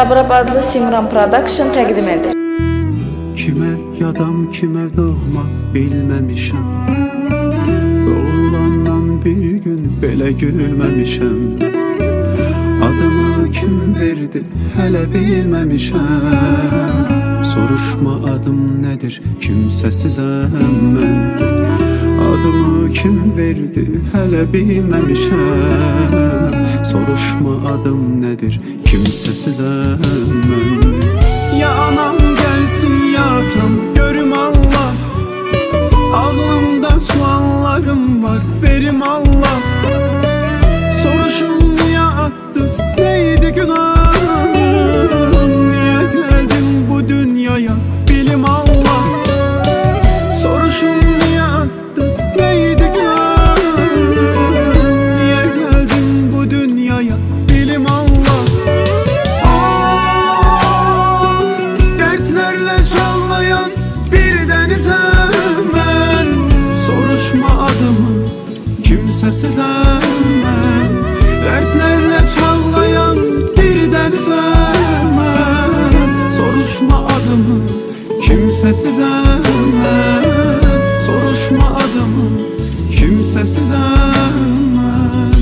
Sabırab adlı Simran Production təqdim edir. Kime yadam kime doğma bilmemişem, doğulandan bir gün belə gülmemişem. Adımı kim verdi hele bilmemişem. Soruşma adım nedir kimsesizem ben. Adımı kim verdi hele bilmemişem. Soruşma adım nedir kimsesizem ben. Ya anam gelsin ya atam görüm Allah. Ağlımda suallarım var verim Allah. Soruşun niye attız neydi günahım. Niye geldin bu dünyaya bilim Allah. Soruşun niye attız neydi günahım. Niye geldin bu dünyaya bilim Allah. Dertlerle çağlayan bir denizem ben. Soruşma adımı kimsesizem ben. Dertlerle çağlayan bir denizem ben. Soruşma adımı kimsesizem ben. Soruşma adımı kimsesizem ben.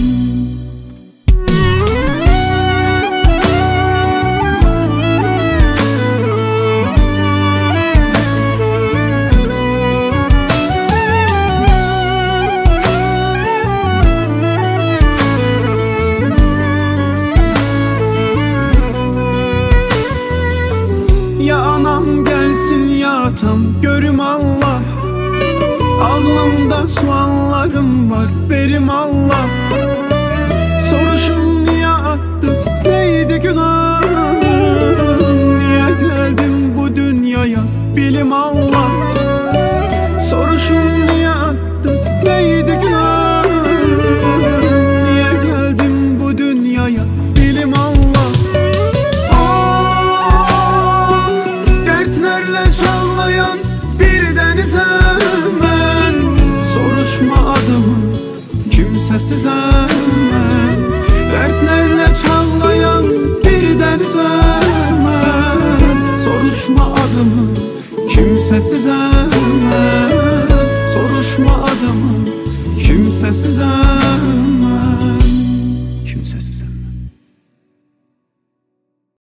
Ya anam gelsin ya atam görüm Allah. Ağlımda suallarım var verim Allah. Soruşun niye attız neydi günahım. Niye geldim bu dünyaya bilim Allah. Soruşun niye attız neydi günahım. Niye geldim bu dünyaya bilim Allah. Çağlayan bir denizem ben. Soruşma adımı kimsesizem ben. Dertlerle çağlayan bir denizem ben. Soruşma adımı kimsesizem ben. Soruşma adımı kimsesizem